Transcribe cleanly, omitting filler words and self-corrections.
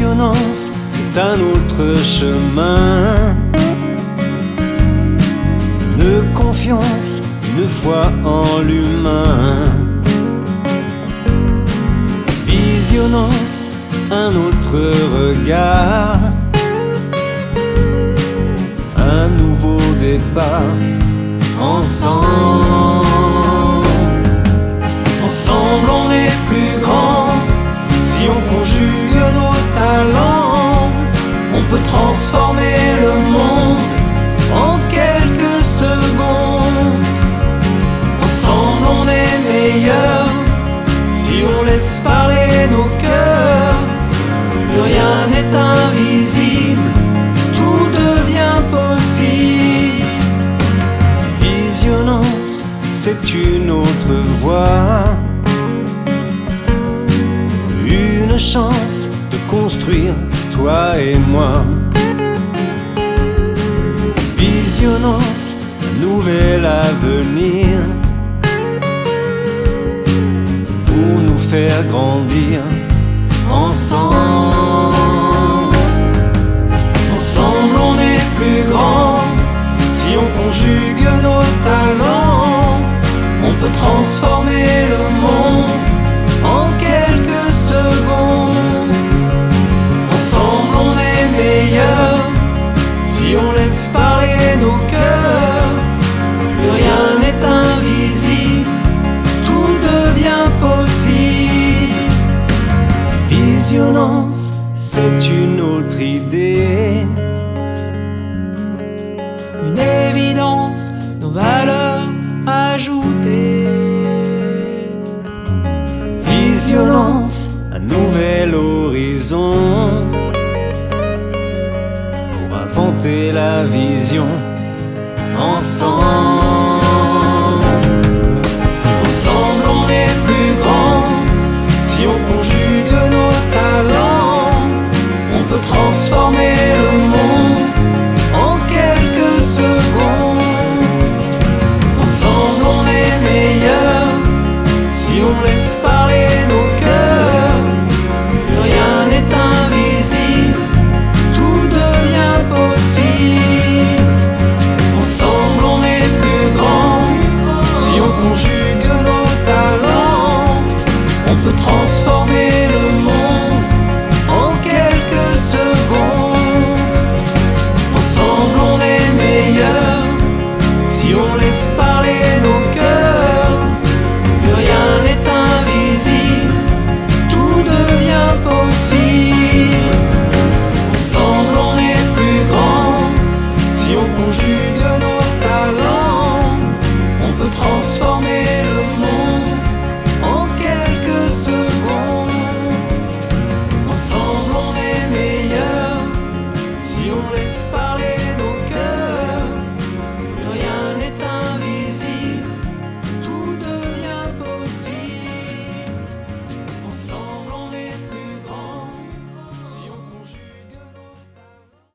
Visionnance, c'est un autre chemin. Une confiance, une foi en l'humain. Visionnance, un autre regard. Un nouveau départ. Ensemble, ensemble on est plus grand. Si on conjugue nos talents, on peut transformer le monde en quelques secondes. Ensemble on est meilleur si on laisse parler nos cœurs. Plus rien n'est invisible, tout devient possible. Visionnance, c'est une autre voie. Une chance de construire toi et moi. Visionnance, un nouvel avenir pour nous faire grandir ensemble. Ensemble on est plus grand. Si on conjugue nos talents, on peut transformer le monde en quelques secondes. Ensemble on est meilleur si on laisse parler nos cœurs. Plus rien n'est invisible, tout devient possible. Visionnance, c'est une autre idée. Une évidence, nos valeurs ajoutées. Visionnance, un nouvel horizon pour inventer la vision ensemble. Ensemble on est plus grand si on conjugue